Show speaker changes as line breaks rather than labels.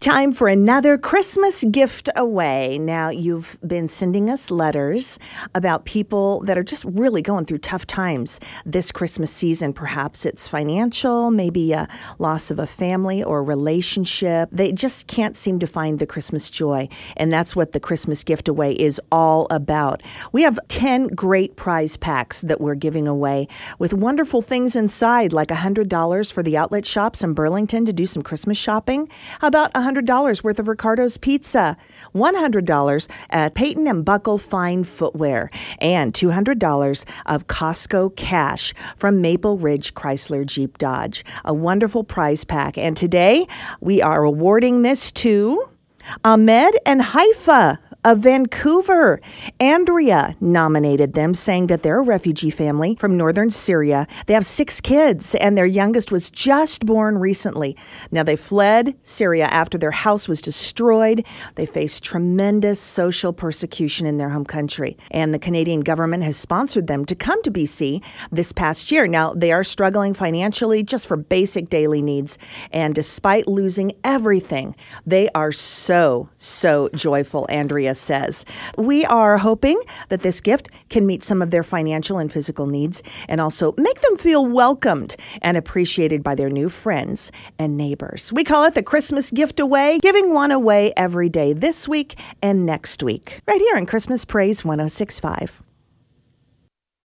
time for another Christmas gift away. Now, you've been sending us letters about people that are just really going through tough times this Christmas season. Perhaps it's financial, maybe a loss of a family or relationship. They just can't seem to find the Christmas joy. And that's what the Christmas gift away is all about. We have 10 great prize packs that we're giving away with wonderful things inside, like $100 for the outlet shops in Burlington to do some Christmas shopping. How about $100 worth of Ricardo's Pizza, $100 at Peyton and Buckle Fine Footwear, and $200 of Costco cash from Maple Ridge Chrysler Jeep Dodge. A wonderful prize pack. And today we are awarding this to Ahmed and Haifa of Vancouver. Andrea nominated them, saying that they're a refugee family from northern Syria. They have 6 kids, and their youngest was just born recently. Now, they fled Syria after their house was destroyed. They faced tremendous social persecution in their home country, and the Canadian government has sponsored them to come to BC this past year. Now, they are struggling financially just for basic daily needs, and despite losing everything, they are so joyful, Andrea says. We are hoping that this gift can meet some of their financial and physical needs and also make them feel welcomed and appreciated by their new friends and neighbors. We call it the Christmas gift away, giving one away every day this week and next week, right here on Christmas Praise 106.5.